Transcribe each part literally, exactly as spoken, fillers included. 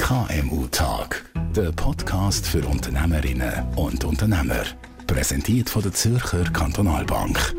K M U-Tag, der Podcast für Unternehmerinnen und Unternehmer. Präsentiert von der Zürcher Kantonalbank.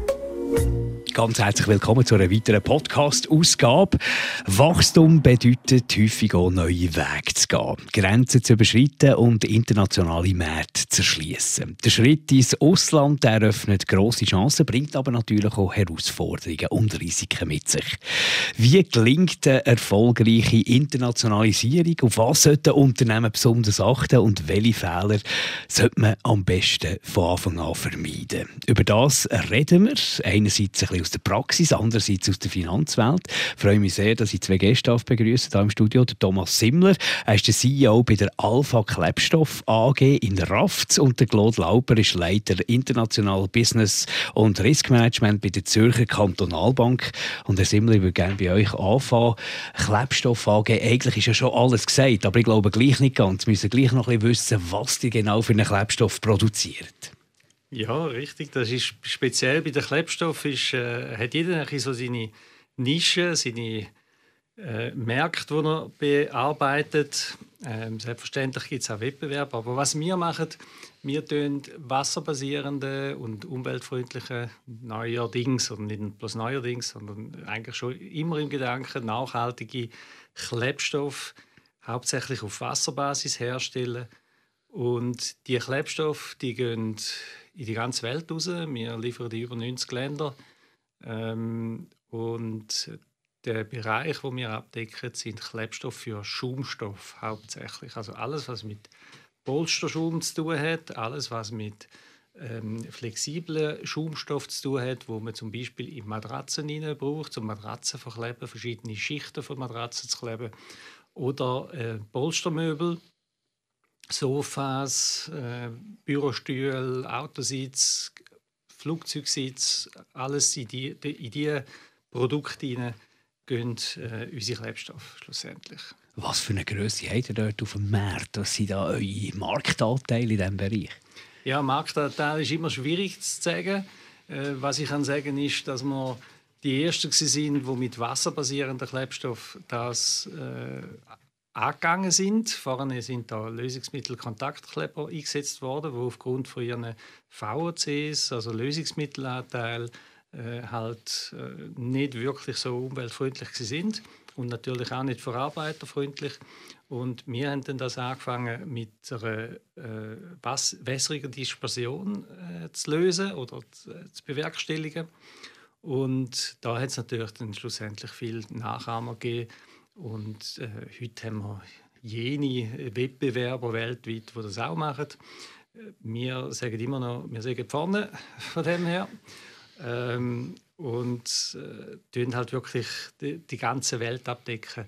Ganz herzlich willkommen zu einer weiteren Podcast-Ausgabe. Wachstum bedeutet häufig auch neue Wege zu gehen, Grenzen zu überschreiten und internationale Märkte zu erschliessen. Der Schritt ins Ausland eröffnet grosse Chancen, bringt aber natürlich auch Herausforderungen und Risiken mit sich. Wie gelingt eine erfolgreiche Internationalisierung? Auf was sollten Unternehmen besonders achten und welche Fehler sollte man am besten von Anfang an vermeiden? Über das reden wir. Einerseits ein bisschen aus der Praxis, andererseits aus der Finanzwelt. Ich freue mich sehr, dass ich zwei Gäste begrüßen hier im Studio. Der Thomas Simmler, er ist der C E O bei der Alpha Klebstoff A G in Rafts und der Claude Lauper ist Leiter International Business und Risk Management bei der Zürcher Kantonalbank. Und Herr Simmler, ich würde gerne bei euch anfangen. Klebstoff A G, eigentlich ist ja schon alles gesagt, aber ich glaube gleich nicht ganz. Wir müssen gleich noch ein bisschen wissen, was ihr genau für einen Klebstoff produziert. Ja, richtig. Das ist speziell bei den Klebstoffen. Ist, äh, hat jeder so seine Nische, seine äh, Märkte, die er bearbeitet. Ähm, selbstverständlich gibt es auch Wettbewerb. Aber was wir machen, wir tun wasserbasierende und umweltfreundliche neuerdings, oder nicht bloß neuerdings, sondern eigentlich schon immer im Gedanken nachhaltige Klebstoffe hauptsächlich auf Wasserbasis herstellen. Und die Klebstoffe, die gehen in die ganze Welt raus. Wir liefern die über neunzig Länder. Ähm, und der Bereich, den wir abdecken, sind Klebstoffe für Schaumstoff hauptsächlich. Also alles, was mit Polsterschaum zu tun hat, alles, was mit ähm, flexiblen Schaumstoff zu tun hat, wo man zum Beispiel in Matratzen rein braucht, um Matratzen zu kleben, verschiedene Schichten von Matratzen zu kleben. Oder äh, Polstermöbel. Sofas, äh, Bürostühle, Autositz, Flugzeugsitz, alles in diese die, die Produkte hinein gehen äh, unsere Klebstoffe schlussendlich. Was für eine Grösse habt ihr dort auf dem Markt? Was sind da eure Marktanteile in diesem Bereich? Ja, Marktanteil ist immer schwierig zu sagen. Äh, was ich kann sagen ist, dass wir die Ersten waren, die mit wasserbasierenden Klebstoffen das äh, angegangen sind. Vorne sind da Lösungsmittel-Kontaktkleber eingesetzt worden, die aufgrund von ihren V O Cs, also Lösungsmittelanteil, äh, halt äh, nicht wirklich so umweltfreundlich sind und natürlich auch nicht verarbeiterfreundlich. Und wir haben dann das angefangen mit einer äh, wässrigen Dispersion äh, zu lösen oder zu, äh, zu bewerkstelligen. Und da hat es natürlich dann schlussendlich viel Nachahmer gegeben. Und äh, heute haben wir jene Wettbewerber weltweit, die das auch machen. Wir sagen immer noch, wir sind vorne von dem her. Ähm, und äh, tun halt wirklich die, die ganze Welt abdecken.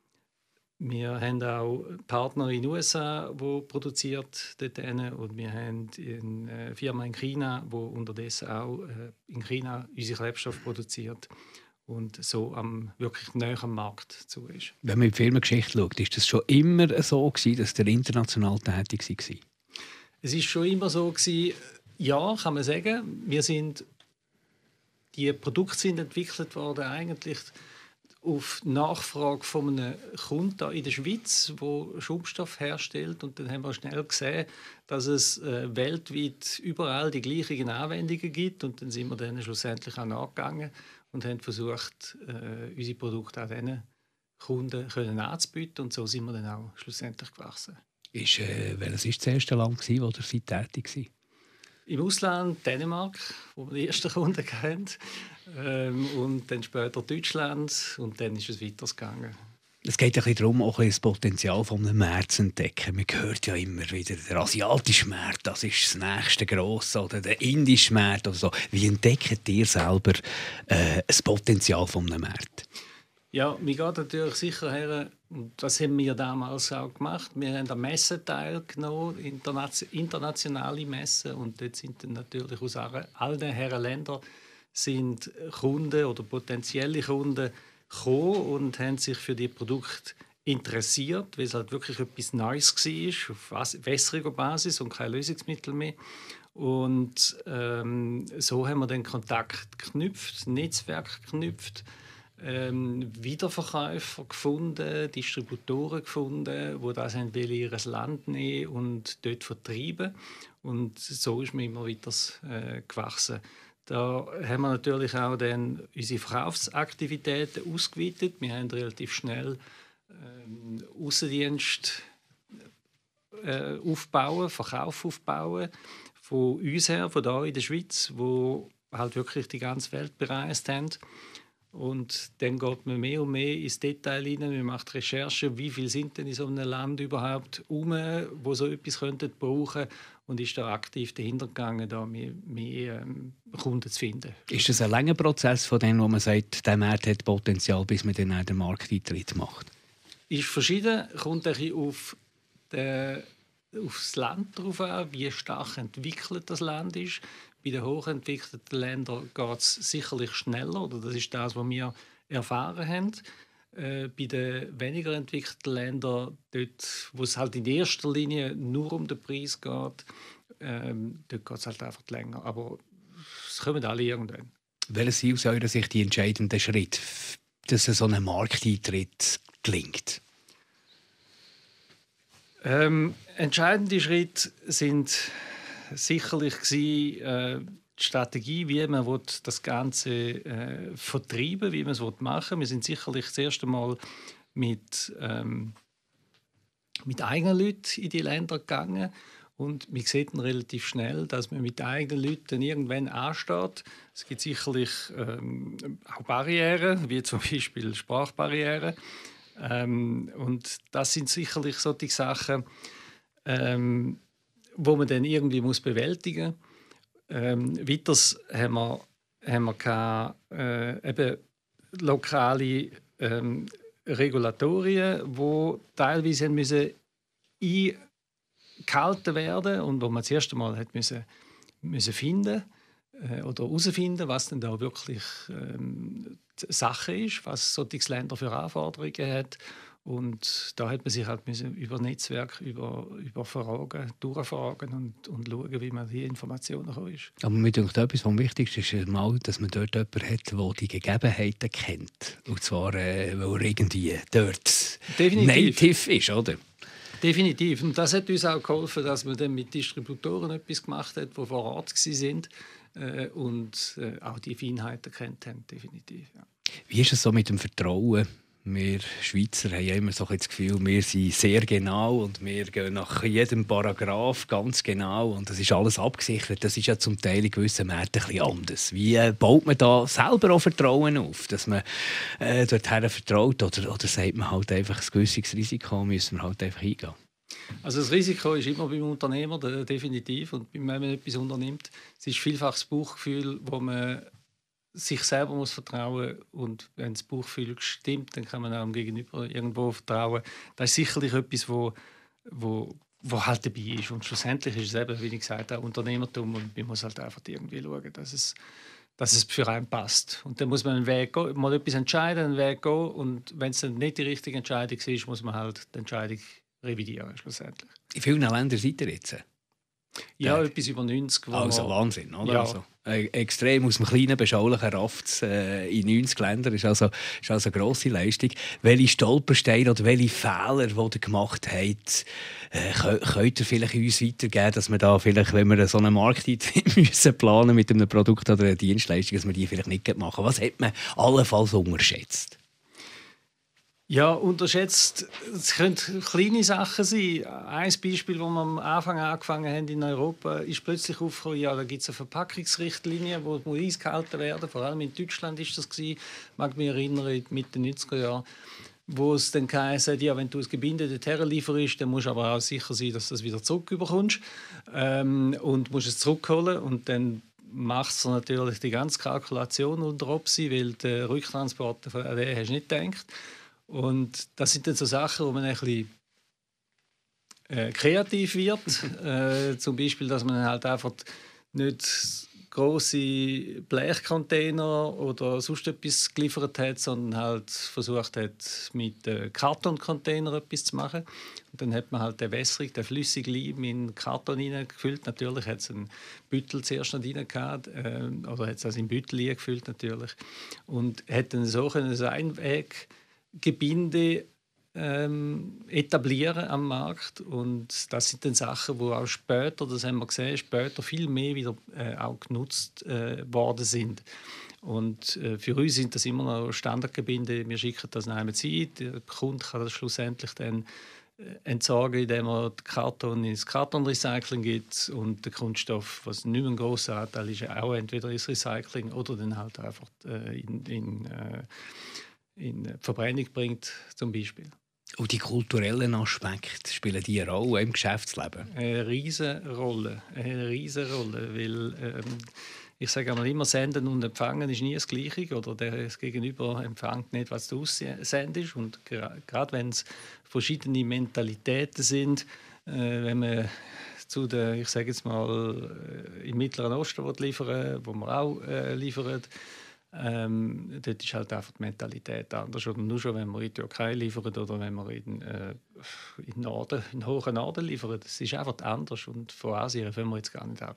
Wir haben auch Partner in den U S A, die produziert dort hin, und wir haben eine Firma in China, die unterdessen auch äh, in China unsere Klebstoffe produziert. Und so am wirklich näher am Markt zu ist. Wenn man in die Firmengeschichte schaut, ist das schon immer so gewesen, dass der international tätig war? Es ist schon immer so gewesen, ja, kann man sagen. Wir sind, die Produkte sind entwickelt worden eigentlich auf Nachfrage von einem Kunden in der Schweiz, der Schaumstoff herstellt. Und dann haben wir schnell gesehen, dass es äh, weltweit überall die gleichen Anwendungen gibt. Und dann sind wir dann schlussendlich auch nachgegangen und haben versucht, äh, unsere Produkte auch diesen Kunden können anzubieten. Und so sind wir dann auch schlussendlich gewachsen. Ist, äh, welches war das erste Land, wo ihr seid tätig war? Im Ausland Dänemark, wo wir die ersten Kunden hatten. Ähm, und dann später Deutschland. Und dann ist es weitergegangen. Es geht ein bisschen darum, auch das Potenzial von einem Markt zu entdecken. Man hört ja immer wieder, der asiatische Markt, das ist das nächste Grosse, oder der indische Markt oder so. Wie entdeckt ihr selber äh, das Potenzial von einem Markt? Ja, wir gehen natürlich sicher her, und das haben wir damals auch gemacht. Wir haben an Messen teilgenommen, internationale Messen, und dort sind dann natürlich aus allen Herren Ländern sind Kunden oder potenzielle Kunden gekommen und haben sich für die Produkte interessiert, weil es halt wirklich etwas Neues war, auf wässriger Basis und kein Lösungsmittel mehr. Und ähm, so haben wir den Kontakt geknüpft, Netzwerk geknüpft. ähm, Wiederverkäufer gefunden, Distributoren gefunden, die das in ihr Land nehmen und dort vertreiben. Und so ist man immer weiter äh, gewachsen. Da haben wir natürlich auch dann unsere Verkaufsaktivitäten ausgeweitet. Wir haben relativ schnell ähm, Aussendienst äh, aufbauen, Verkauf aufbauen, von uns her, von hier in der Schweiz, wo halt wirklich die ganze Welt bereist haben. Und dann geht man mehr und mehr ins Detail hinein. Man macht Recherchen, wie viele sind denn in so einem Land überhaupt herum, wo so etwas könnten brauchen, und ist da aktiv dahinter gegangen, da mehr, mehr ähm, Kunden zu finden. Ist das ein langer Prozess von dem, wo man sagt, der Markt hat Potenzial, bis man dann den Markteintritt macht? Ist verschieden, kommt ein bisschen auf den, aufs Land drauf an, wie stark entwickelt das Land ist. Bei den hochentwickelten Ländern geht es sicherlich schneller, oder das ist das, was wir erfahren haben. Äh, bei den weniger entwickelten Ländern, dort, wo es halt in erster Linie nur um den Preis geht, ähm, dort geht es halt einfach länger. Aber es kommen alle irgendwann. Welches sind aus eurer Sicht die entscheidenden Schritte, dass so ein Markteintritt gelingt? Ähm, entscheidende Schritte sind sicherlich gewesen, äh, die Strategie, wie man das Ganze äh, vertreiben, wie man es machen will. Wir sind sicherlich das erste Mal mit, ähm, mit eigenen Leuten in die Länder gegangen. Und wir sehen relativ schnell, dass man mit eigenen Leuten irgendwann ansteht. Es gibt sicherlich ähm, auch Barrieren, wie zum Beispiel Sprachbarrieren. Ähm, und das sind sicherlich solche Sachen, ähm, wo man dann irgendwie muss bewältigen muss. Ähm, weiters haben wir, haben wir keine, äh, eben lokale ähm, Regulatorien, die teilweise müssen eingehalten werden und wo man das erste Mal hat müssen, müssen finden äh, oder herausfinden, was denn da wirklich ähm, Sache ist, was solche Länder für Anforderungen hat. Und da hat man sich halt müssen über Netzwerk, über, über Fragen, durchfragen und, und schauen, wie man die Informationen kommt. Aber mir denkt, etwas vom Wichtigsten ist mal, dass man dort jemanden hat, der die Gegebenheiten kennt. Und zwar, äh, weil er irgendwie dort Definitiv. native ist, oder? Definitiv. Und das hat uns auch geholfen, dass man dann mit Distributoren etwas gemacht hat, die vor Ort waren äh, und äh, auch die Feinheiten kennt haben. Definitiv, ja. Wie ist es so mit dem Vertrauen? Wir Schweizer haben ja immer so das Gefühl, wir sind sehr genau und wir gehen nach jedem Paragraph ganz genau und das ist alles abgesichert. Das ist ja zum Teil in gewissen Märkten ein bisschen anders. Wie äh, baut man da selber auch Vertrauen auf, dass man äh, dorthin vertraut, oder, oder sagt man halt einfach, ein gewisses Risiko müssen wir halt einfach eingehen? Also das Risiko ist immer beim Unternehmer, definitiv, und wenn man etwas unternimmt. Es ist vielfach das Bauchgefühl, wo man sich selber muss vertrauen, und wenn das Bauchgefühl stimmt, dann kann man auch dem Gegenüber irgendwo vertrauen. Das ist sicherlich etwas, wo, wo, wo halt dabei ist. Und schlussendlich ist es eben, wie ich gesagt habe, Unternehmertum, und man muss halt einfach irgendwie schauen, dass es, dass es für einen passt. Und dann muss man einen Weg gehen, mal etwas entscheiden, einen Weg gehen, und wenn es dann nicht die richtige Entscheidung ist, muss man halt die Entscheidung revidieren schlussendlich. In vielen Ländern seid ihr jetzt? Ja, etwas über neunzig. Also wir, Wahnsinn, oder? Ja. Also, äh, extrem aus dem kleinen, beschaulichen Raft äh, in neunzig Ländern ist also, ist also eine grosse Leistung. Welche Stolpersteine oder welche Fehler, die ihr gemacht habt, äh, könnt ihr vielleicht uns weitergeben, dass wir da vielleicht, wenn wir so einen Markteintritt müssen planen mit einem Produkt oder einer Dienstleistung, dass wir die vielleicht nicht machen? Was hat man allenfalls unterschätzt? Ja, unterschätzt. Es können kleine Sachen sein. Ein Beispiel, wo wir am Anfang angefangen haben in Europa, ist plötzlich aufgekommen, ja, da gibt es eine Verpackungsrichtlinie, die eingehalten werden muss. Vor allem in Deutschland ist das gewesen. Ich mag mich erinnern, Mitte der neunziger Jahre, wo es dann geheißen hat, ja, wenn du das Gebinde dorthin lieferst, dann musst du aber auch sicher sein, dass du das wieder zurückbekommst ähm, und musst es zurückholen. Und dann macht es natürlich die ganze Kalkulation unter Opsi, weil der Rücktransport, an den hast du nicht gedacht. Und das sind dann so Sachen, wo man ein bisschen äh, kreativ wird. äh, zum Beispiel, dass man halt einfach nicht grosse Blechcontainer oder sonst etwas geliefert hat, sondern halt versucht hat, mit äh, Kartoncontainer etwas zu machen. Und dann hat man halt den wässrig, den flüssigen Leim in Karton hineingefüllt. Natürlich hat es einen Büttel zuerst noch rein gehabt, äh, oder hat es also in Büttel gefüllt natürlich. Und hat dann so ein Einweggebinde ähm, etablieren am Markt. Und das sind dann Sachen, die auch später, das haben wir gesehen, später viel mehr wieder äh, auch genutzt äh, worden sind. Und äh, für uns sind das immer noch Standardgebinde. Wir schicken das nach Zeit. Der Kunde kann das schlussendlich dann äh, entsorgen, indem er den Karton ins Kartonrecycling gibt. Und der Kunststoff, was nicht mehr ein grosser Anteil ist, auch entweder ins Recycling oder dann halt einfach äh, in, in, äh, in Verbrennung bringt, zum Beispiel. Und die kulturellen Aspekte, spielen die eine Rolle im Geschäftsleben? Eine riesige Rolle, eine riesige Rolle, weil ähm, ich sage einmal immer, Senden und Empfangen ist nie das Gleiche, oder das Gegenüber empfängt nicht, was du aussendest. Und gerade wenn es verschiedene Mentalitäten sind, äh, wenn man zu den, ich sage jetzt mal, im Mittleren Osten liefern, wo man auch äh, liefern, Ähm, dort ist halt einfach die Mentalität anders. Oder nur schon, wenn wir in die Türkei liefern oder wenn wir in, äh, in, Norden, in den hohen Norden liefern. Das ist einfach anders. Und von Asien können wir jetzt gar nicht ab.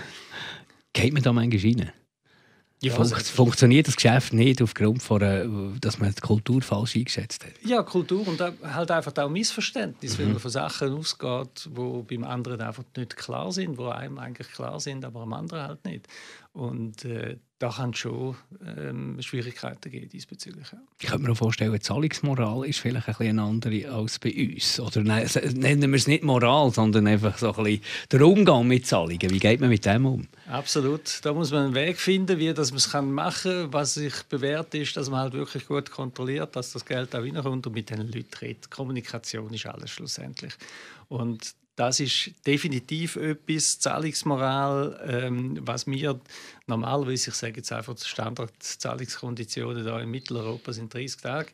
Geht man da manchmal rein? Ja, Fun also, funktioniert das Geschäft nicht aufgrund von, äh, dass man die Kultur falsch eingeschätzt hat? Ja, Kultur und halt einfach auch Missverständnis, mhm. wenn man von Sachen ausgeht, die beim anderen einfach nicht klar sind, die einem eigentlich klar sind, aber am anderen halt nicht. Und äh, da kann es schon ähm, Schwierigkeiten geben diesbezüglich. Ja. Ich könnte mir auch vorstellen, die Zahlungsmoral ist vielleicht ein bisschen eine andere als bei uns. Oder ne, nennen wir es nicht Moral, sondern einfach so ein bisschen der Umgang mit Zahlungen. Wie geht man mit dem um? Absolut. Da muss man einen Weg finden, wie das man es machen kann. Was sich bewährt ist, dass man halt wirklich gut kontrolliert, dass das Geld auch reinkommt und mit den Leuten redet. Kommunikation ist alles schlussendlich. Und das ist definitiv etwas, Zahlungsmoral, ähm, was wir normalerweise, ich sage jetzt einfach, die Standardzahlungskonditionen da in Mitteleuropa sind dreißig Tage.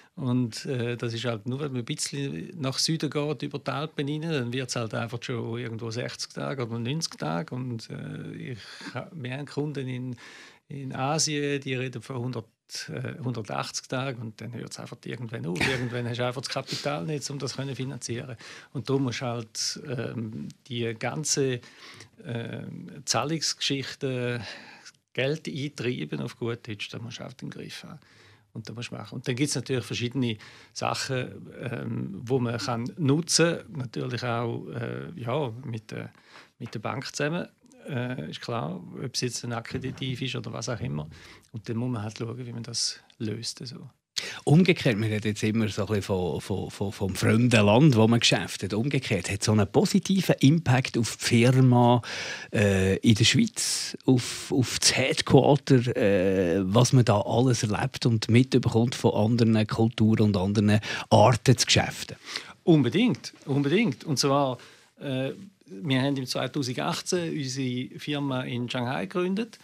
Und äh, das ist halt nur, wenn man ein bisschen nach Süden geht, über die Alpen rein, dann wird es halt einfach schon irgendwo sechzig Tage oder neunzig Tage. Und äh, ich, wir haben Kunden in, in Asien, die reden von hundert, äh, hundertachtzig Tagen und dann hört es einfach irgendwann auf. Irgendwann hast du einfach das Kapital nicht, um das zu finanzieren. Und darum musst du halt ähm, die ganze äh, Zahlungsgeschichte, Geld eintreiben auf gut Deutsch, da musst du auf den Griff haben. Und, da musst du machen. Und dann gibt es natürlich verschiedene Sachen, ähm, die man kann nutzen kann. Natürlich auch äh, ja, mit, äh, mit der Bank zusammen. Äh, ist klar, ob es jetzt ein Akkreditiv ist oder was auch immer. Und dann muss man halt schauen, wie man das löst. Also. Umgekehrt, wir reden jetzt immer so ein bisschen von, von, von, vom fremden Land, wo man geschäftet. Umgekehrt hat so einen positiven Impact auf die Firma äh, in der Schweiz, auf, auf das Headquarter, äh, was man da alles erlebt und mitbekommt von anderen Kulturen und anderen Arten zu geschäften. Unbedingt, unbedingt. Und zwar, äh, wir haben im zweitausendachtzehn unsere Firma in Shanghai gegründet.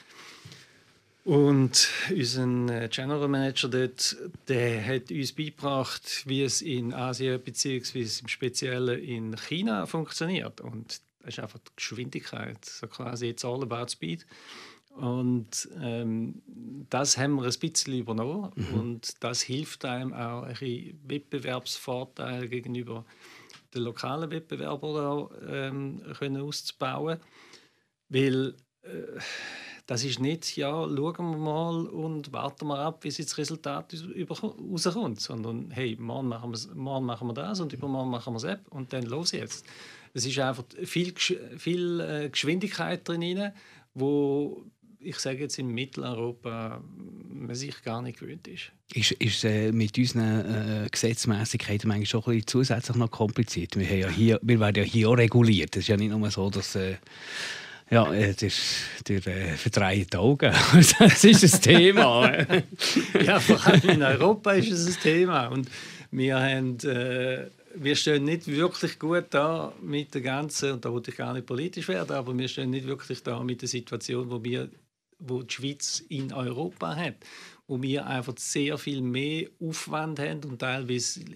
Und unser General Manager dort, der hat uns beigebracht, wie es in Asien bzw. im Speziellen in China funktioniert. Und das ist einfach die Geschwindigkeit, so quasi it's all about speed. Und ähm, das haben wir ein bisschen übernommen. Mhm. Und das hilft einem auch, ein bisschen Wettbewerbsvorteile gegenüber den lokalen Wettbewerbern ähm, können auszubauen. Weil äh, das ist nicht, ja, schauen wir mal und warten wir ab, wie das Resultat rauskommt, sondern hey, morgen machen, morgen machen wir das und übermorgen machen wir das und dann los jetzt. Es ist einfach viel, viel äh, Geschwindigkeit drin, wo ich sage jetzt in Mitteleuropa man sich gar nicht gewöhnt ist. Ist, ist äh, mit unseren äh, Gesetzmäßigkeiten manchmal schon ein bisschen zusätzlich noch kompliziert? Wir, haben ja hier, wir werden ja hier auch reguliert. Es ist ja nicht nur so, dass... Äh Ja, das der äh, verdreht Augen. Das ist ein Thema. Ja, vor allem in Europa ist es ein Thema. Und wir, haben, äh, wir stehen nicht wirklich gut da mit der ganzen, und da wollte ich gar nicht politisch werden, aber wir stehen nicht wirklich da mit der Situation, wo, wir, wo die Schweiz in Europa hat. Wo wir einfach sehr viel mehr Aufwand haben und teilweise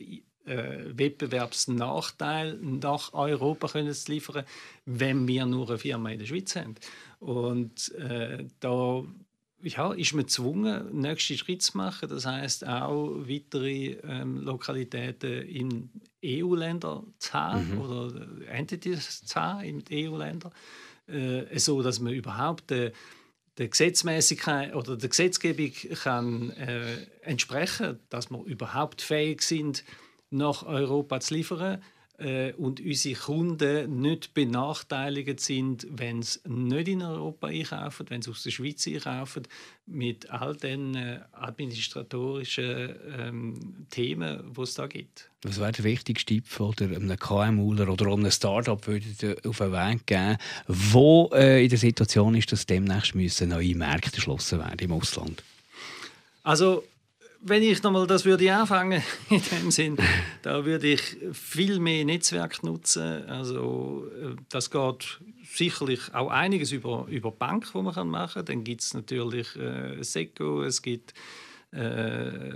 äh, Wettbewerbsnachteil nach Europa können zu liefern, wenn wir nur eine Firma in der Schweiz haben. Und äh, da ja, ist man gezwungen, den nächsten Schritt zu machen. Das heisst auch weitere ähm, Lokalitäten in E U-Ländern zu haben mhm. oder Entities zu haben in E U-Ländern, äh, so dass man überhaupt äh, der Gesetzmäßigkeit oder der Gesetzgebung kann äh, entsprechen, dass wir überhaupt fähig sind, nach Europa zu liefern äh, und unsere Kunden nicht benachteiligt sind, wenn sie nicht in Europa einkaufen, wenn sie aus der Schweiz einkaufen, mit all den äh, administratorischen ähm, Themen, die es da gibt. Was wäre der wichtigste Tipp oder einem K M Uler oder einem Start-up würde auf den Weg geben, wo äh, in der Situation ist, dass demnächst müssen neue Märkte geschlossen werden im Ausland? Also wenn ich nochmal das würde anfangen in dem Sinn, da würde ich viel mehr Netzwerk nutzen. Also das geht sicherlich auch einiges über über Bank, wo man kann machen. Dann gibt es natürlich äh, SECO, es gibt äh,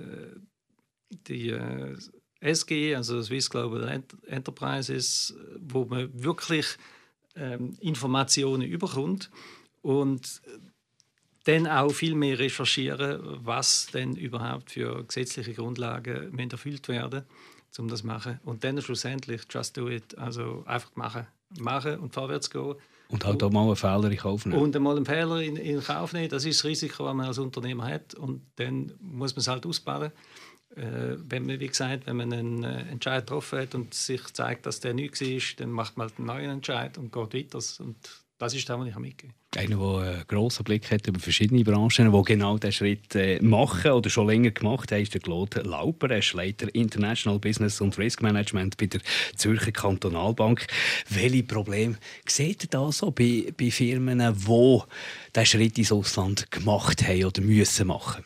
die äh, S G, also Swiss Global Enterprises, wo man wirklich ähm, Informationen überkommt und dann auch viel mehr recherchieren, was denn überhaupt für gesetzliche Grundlagen erfüllt werden, um das zu machen. Und dann schlussendlich just do it, also einfach machen, machen und vorwärts gehen. Und halt auch mal einen Fehler in Kauf nehmen. Und einmal einen Fehler in, in Kauf nehmen, das ist das Risiko, das man als Unternehmer hat. Und dann muss man es halt ausbaden. Äh, wenn man, wie gesagt, wenn man einen äh, Entscheid getroffen hat und sich zeigt, dass der nichts ist, dann macht man halt einen neuen Entscheid und geht weiter. Und das ist das, was ich mitgebe. Einer, der einen grossen Blick hat über verschiedene Branchen, die genau diesen Schritt äh, machen oder schon länger gemacht haben, ist der Claude Lauper. Er ist Leiter International Business und Risk Management bei der Zürcher Kantonalbank. Welche Probleme seht ihr da so bei, bei Firmen, die diesen Schritt ins Ausland gemacht haben oder müssen machen?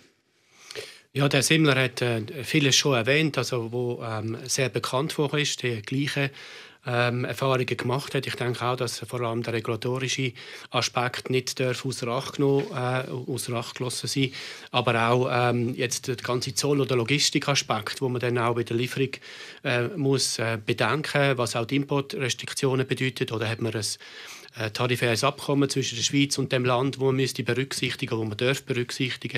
Ja, der Simmler hat äh, vieles schon erwähnt, also wo ähm, sehr bekannt vor ist, die gleichen ähm, Erfahrungen gemacht hat. Ich denke auch, dass vor allem der regulatorische Aspekt nicht darf außer Acht genommen, äh, außer Acht gelassen sein, aber auch ähm, jetzt der ganze Zoll- oder Logistikaspekt, wo man dann auch bei der Lieferung äh, muss äh, bedenken, was auch die Importrestriktionen bedeutet, oder hat man ein äh, tarifäres Abkommen zwischen der Schweiz und dem Land, wo man müsste berücksichtigen, wo man darf berücksichtigen.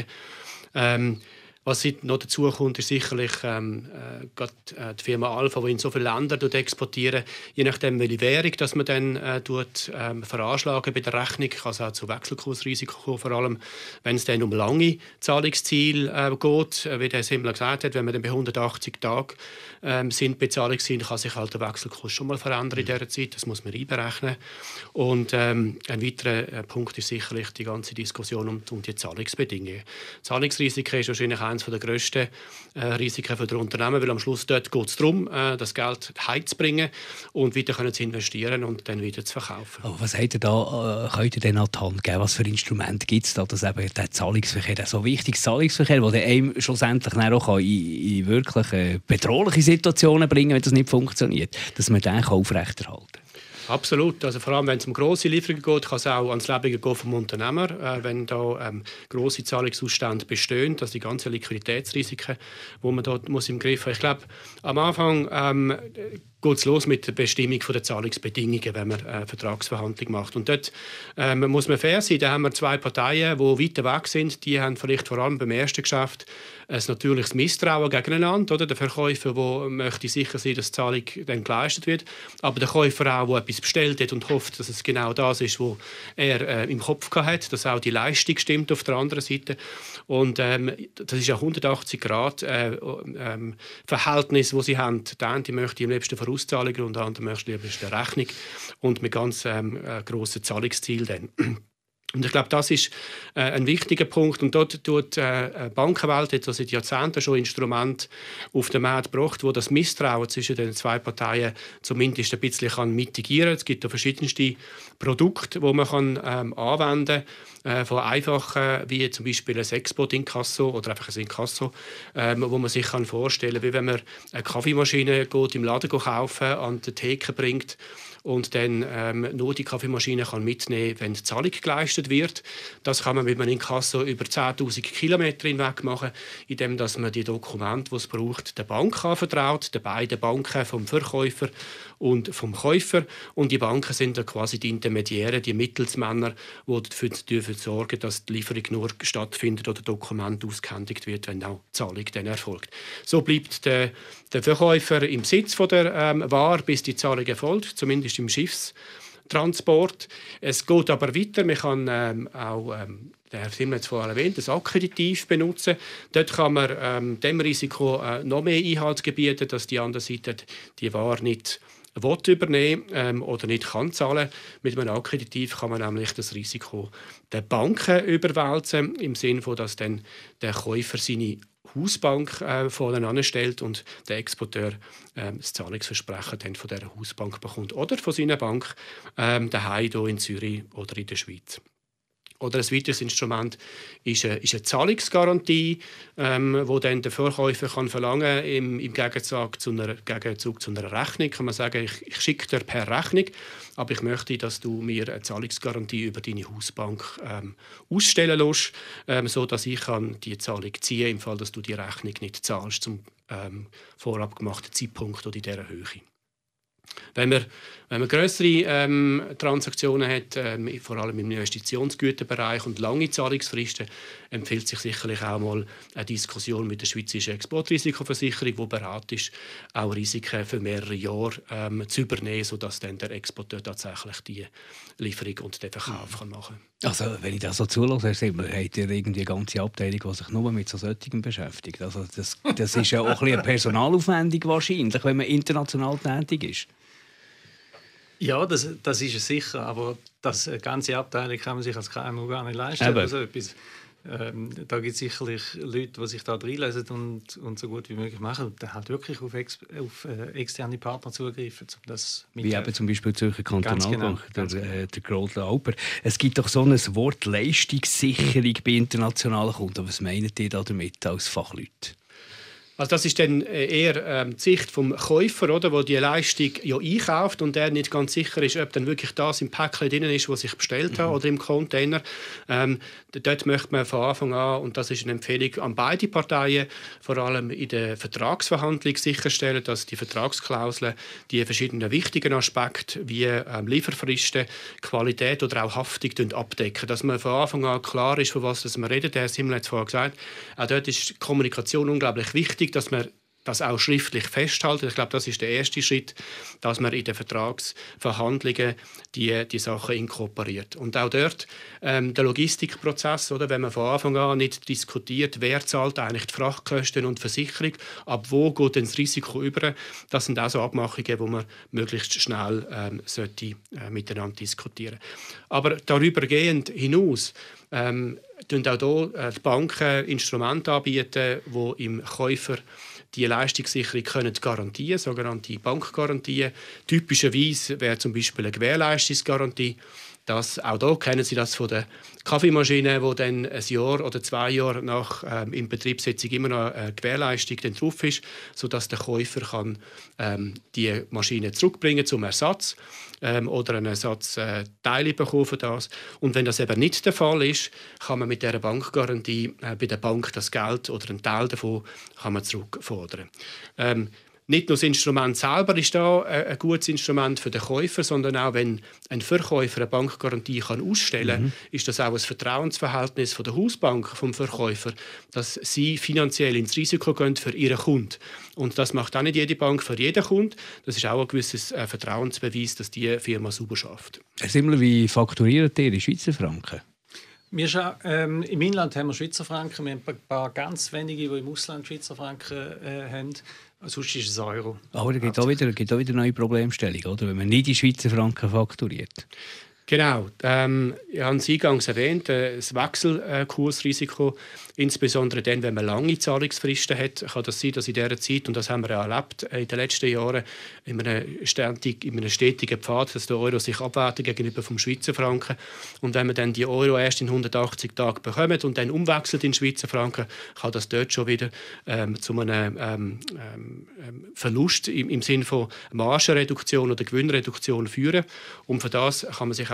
Ähm, Was noch dazu kommt, ist sicherlich ähm, äh, die Firma Alpha, die in so viele Länder exportieren. Je nachdem, welche Währung dass man dann äh, tut, ähm, veranschlagen bei der Rechnung, kann es auch zu Wechselkursrisiko kommen, vor allem wenn es dann um lange Zahlungsziele äh, geht. Wie der Simmler gesagt hat, wenn man dann bei hundertachtzig Tagen ähm, sind Bezahlungsziele, kann sich halt der Wechselkurs schon mal verändern in dieser Zeit. Das muss man einberechnen. Und ähm, ein weiterer äh, Punkt ist sicherlich die ganze Diskussion um, um die Zahlungsbedingungen. Zahlungsrisiken ist wahrscheinlich eines der grössten äh, Risiken für die Unternehmen, weil am Schluss dort geht es darum, äh, das Geld heimzubringen und wieder können zu investieren und dann wieder zu verkaufen. Aber was habt ihr da, äh, könnt ihr denn an die Hand geben? Was für Instrumente gibt es da, dass eben der Zahlungsverkehr, der so wichtige Zahlungsverkehr, der einem schlussendlich auch in, in wirklich äh, bedrohliche Situationen bringen kann, wenn das nicht funktioniert, dass man den aufrechterhalten kann? Absolut. Also vor allem, wenn es um grosse Lieferungen geht, kann es auch ans Leben gehen vom Unternehmer. Äh, wenn da ähm, grosse Zahlungsausstände bestehen, also die ganzen Liquiditätsrisiken, die man dort muss im Griff haben. Ich glaube, am Anfang ähm, geht es los mit der Bestimmung der Zahlungsbedingungen, wenn man eine Vertragsverhandlung macht. Und dort ähm, muss man fair sein. Da haben wir zwei Parteien, die weiter weg sind. Die haben vielleicht vor allem beim ersten Geschäft ein natürliches Misstrauen gegeneinander. Oder? Der Verkäufer, der möchte sicher sein, dass die Zahlung dann geleistet wird. Aber der Käufer auch, der etwas bestellt hat und hofft, dass es genau das ist, was er äh, im Kopf hat, dass auch die Leistung stimmt auf der anderen Seite. Und ähm, das ist ein hundertachtzig Grad äh, äh, Verhältnis, das sie haben. Der eine möchte am liebsten Vorauszahlungen und der andere möchte am liebsten eine Rechnung und mit ganz ähm, äh, grossen Zahlungszielen dann. Und ich glaube, das ist äh, ein wichtiger Punkt. Und dort tut äh, die Bankenwelt jetzt seit Jahrzehnten schon Instrumente auf den Markt gebracht, wo das Misstrauen zwischen den zwei Parteien zumindest ein bisschen kann mitigieren kann. Es gibt da verschiedenste Produkte, die man kann, ähm, anwenden kann. Äh, von einfachen, wie zum Beispiel ein Export-Inkasso oder einfach ein Inkasso, ähm, wo man sich kann vorstellen kann, wie wenn man eine Kaffeemaschine geht, im Laden kaufen, an die Theke bringt und dann ähm, nur die Kaffeemaschine kann mitnehmen kann, wenn die Zahlung geleistet ausgestellt wird. Das kann man mit einem Inkasso über zehntausend Kilometer hinweg machen, indem dass man die Dokumente, die es braucht, der Bank anvertraut, den beiden Banken vom Verkäufer und vom Käufer. Und die Banken sind dann quasi die Intermediäre, die Mittelsmänner, die dafür, dafür sorgen, dass die Lieferung nur stattfindet oder Dokument ausgehändigt wird, wenn auch die Zahlung dann erfolgt. So bleibt der, der Verkäufer im Sitz von der ähm, Ware, bis die Zahlung erfolgt, zumindest im Schiffstransport. Es geht aber weiter. Man kann ähm, auch, ähm, der Herr Simmel hat es vorhin erwähnt, das Akkreditiv benutzen. Dort kann man ähm, dem Risiko äh, noch mehr Einhalt gebieten, dass die andere Seite die Ware nicht will übernehmen ähm, oder nicht kann zahlen. Mit einem Akkreditiv kann man nämlich das Risiko der Banken überwälzen, im Sinne von, dass dann der Käufer seine Hausbank äh, voneinander stellt und der Exporteur äh, das Zahlungsversprechen dann von dieser Hausbank bekommt oder von seiner Bank ähm, daheim hier in Zürich oder in der Schweiz. Oder ein weiteres Instrument ist eine, ist eine Zahlungsgarantie, ähm, wo dann der Verkäufer kann verlangen im, im Gegenzug, zu einer, Gegenzug zu einer Rechnung. Kann man sagen, ich, ich schicke dir per Rechnung, aber ich möchte, dass du mir eine Zahlungsgarantie über deine Hausbank ähm, ausstellen lässt, ähm, sodass ich kann die Zahlung ziehen kann, im Fall, dass du die Rechnung nicht zahlst zum ähm, vorab gemachten Zeitpunkt oder in dieser Höhe. Wenn man, wenn man grössere ähm, Transaktionen hat, ähm, vor allem im Investitionsgüterbereich und lange Zahlungsfristen, empfiehlt sich sicherlich auch mal eine Diskussion mit der Schweizerischen Exportrisikoversicherung, die bereit ist, auch Risiken für mehrere Jahre ähm, zu übernehmen, sodass dann der Exporteur tatsächlich die Lieferung und den Verkauf kann machen kann. Also, wenn ich das so zulasse, habt ihr irgendwie eine ganze Abteilung, die sich nur mit so solchen beschäftigt. Also, das, das ist ja auch ein bisschen eine Personalaufwendung wahrscheinlich, wenn man international tätig ist. Ja, das, das ist es sicher, aber das ganze Abteilung kann man sich als K M U gar nicht leisten. Also etwas, ähm, da gibt es sicherlich Leute, die sich da reinlesen und, und so gut wie möglich machen und dann halt wirklich auf, ex, auf äh, externe Partner zugreifen, um das mitzuhelfen. Wie eben zum Beispiel die Zürcher Kantonalbank, genau, der, genau. äh, der Grold Lauper. Es gibt doch so ein Wort Leistungssicherung bei internationalen Kunden. Was meint ihr da damit als Fachleute? Also das ist dann eher ähm, die Sicht vom Käufer, oder, der die Leistung ja einkauft und der nicht ganz sicher ist, ob dann wirklich das im Päckchen drin ist, was ich bestellt habe, mhm. oder im Container. Ähm, dort möchte man von Anfang an, und das ist eine Empfehlung an beide Parteien, vor allem in der Vertragsverhandlung sicherstellen, dass die Vertragsklauseln die verschiedenen wichtigen Aspekte wie ähm, Lieferfristen, Qualität oder auch Haftung abdecken. Dass man von Anfang an klar ist, von was wir reden. Der Herr Simmel hat es vorhin gesagt. Auch dort ist die Kommunikation unglaublich wichtig, dass man das auch schriftlich festhalten. Ich glaube, das ist der erste Schritt, dass man in den Vertragsverhandlungen die, die Sachen inkorporiert. Und auch dort ähm, der Logistikprozess, oder, wenn man von Anfang an nicht diskutiert, wer zahlt eigentlich die Frachtkosten und die Versicherung, ab wo geht denn das Risiko über, das sind auch so Abmachungen, die man möglichst schnell ähm, sollte, äh, miteinander diskutieren. Aber darübergehend hinaus ähm, tun auch hier äh, die Banken Instrumente anbieten, die im Käufer die Leistungssicherung können garantieren, sogenannte Bankgarantien. Typischerweise wäre zum Beispiel eine Gewährleistungsgarantie. Das, auch hier kennen Sie das von der Kaffeemaschine, wo dann ein Jahr oder zwei Jahre nach ähm, Inbetriebssetzung immer noch eine Gewährleistung dann drauf ist, sodass der Käufer kann, ähm, die Maschine zurückbringen zum Ersatz ähm, oder einen Ersatz äh, Teile bekommen für das. Und wenn das eben nicht der Fall ist, kann man mit dieser Bankgarantie äh, bei der Bank das Geld oder einen Teil davon kann man zurückfordern. Ähm, Nicht nur das Instrument selber ist da ein gutes Instrument für den Käufer, sondern auch wenn ein Verkäufer eine Bankgarantie kann ausstellen kann, mhm. ist das auch ein Vertrauensverhältnis von der Hausbank vom Verkäufer, dass sie finanziell ins Risiko gehen für ihren Kunden. Und das macht auch nicht jede Bank für jeden Kunden. Das ist auch ein gewisses Vertrauensbeweis, dass die Firma sauber schafft. Herr Simmel, wie fakturiert ihr in Schweizer Franken? Wir scha- ähm, Im Inland haben wir Schweizer Franken. Wir haben ein paar ganz wenige, die im Ausland Schweizer Franken äh, haben. Sonst ist es Euro. Aber es gibt auch wieder, gibt auch wieder neue Problemstellungen, oder? Wenn man nicht die Schweizer Franken fakturiert. Genau. Ähm, ich habe es eingangs erwähnt, äh, das Wechselkursrisiko, insbesondere dann, wenn man lange Zahlungsfristen hat, kann das sein, dass in dieser Zeit, und das haben wir ja erlebt in den letzten Jahren, in einem, ständig, in einem stetigen Pfad, dass der Euro sich abwertet gegenüber vom Schweizer Franken. Und wenn man dann die Euro erst in hundertachtzig Tagen bekommt und dann umwechselt in Schweizer Franken, kann das dort schon wieder ähm, zu einem ähm, ähm, Verlust im, im Sinne von Margenreduktion oder Gewinnreduktion führen. Und für das kann man sich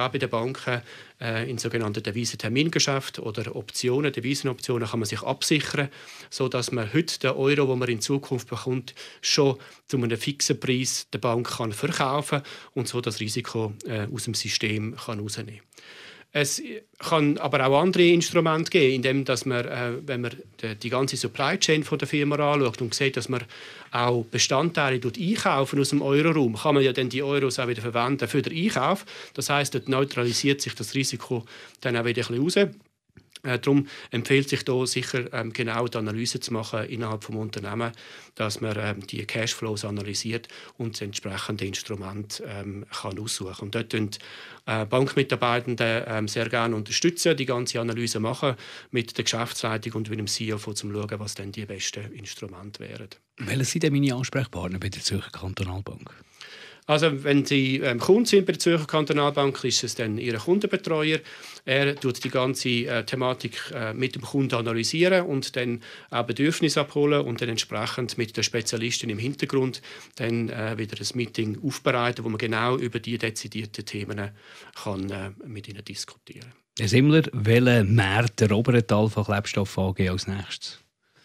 auch bei den Banken äh, in sogenannten Devisentermingeschäften oder Optionen, Devisenoptionen kann man sich absichern, sodass man heute den Euro, den man in Zukunft bekommt, schon zu einem fixen Preis der Bank kann verkaufen und so das Risiko äh, aus dem System kann rausnehmen kann. Es kann aber auch andere Instrumente geben, indem dass man, äh, wenn man die, die ganze Supply Chain von der Firma anschaut und sieht, dass man auch Bestandteile einkaufen aus dem Euroraum, kann man ja dann die Euros auch wieder verwenden für den Einkauf. Das heisst, dort neutralisiert sich das Risiko dann auch wieder ein bisschen raus. Äh, darum empfiehlt sich da sicher ähm, genau die Analyse zu machen innerhalb des Unternehmens, dass man ähm, die Cashflows analysiert und das entsprechende Instrument ähm, kann aussuchen. Und dort können äh, Bankmitarbeitende ähm, sehr gerne unterstützen, die ganze Analyse machen mit der Geschäftsleitung und mit dem C E O um zu schauen, was dann die besten Instrumente wären. Welche sind denn meine Ansprechpartner bei der Zürcher Kantonalbank? Also, wenn Sie ähm, Kunde sind bei der Zürcher Kantonalbank, ist es dann Ihr Kundenbetreuer. Er tut die ganze äh, Thematik äh, mit dem Kunden analysieren und dann auch Bedürfnisse abholen und dann entsprechend mit der Spezialistin im Hintergrund dann äh, wieder ein Meeting aufbereiten, wo man genau über die dezidierten Themen kann, äh, mit ihnen diskutieren kann. Herr Simmler, welchen Markt erobert die Alpha Klebstoff A G als nächstes?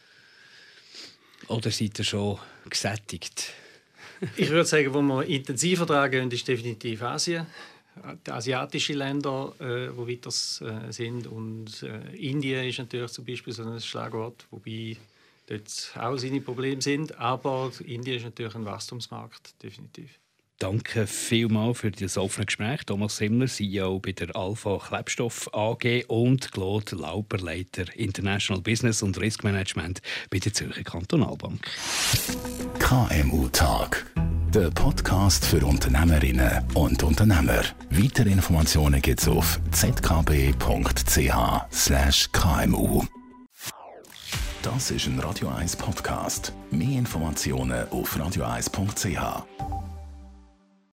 Oder seid ihr schon gesättigt? Ich würde sagen, wo wir intensiver dran gehen, ist definitiv Asien. Die asiatischen Länder, äh, die weiter äh, sind. Und äh, Indien ist natürlich zum Beispiel so ein Schlagwort, wobei dort auch seine Probleme sind. Aber Indien ist natürlich ein Wachstumsmarkt, definitiv. Danke vielmals für das offene Gespräch. Thomas Simmler, C E O bei der Alpha Klebstoff A G und Claude Lauper, Leiter International Business und Risk Management bei der Zürcher Kantonalbank. K M U-Tag. Der Podcast für Unternehmerinnen und Unternehmer. Weitere Informationen gibt es auf z k b punkt c h slash k m u. Das ist ein Radio eins Podcast. Mehr Informationen auf radio eins punkt c h.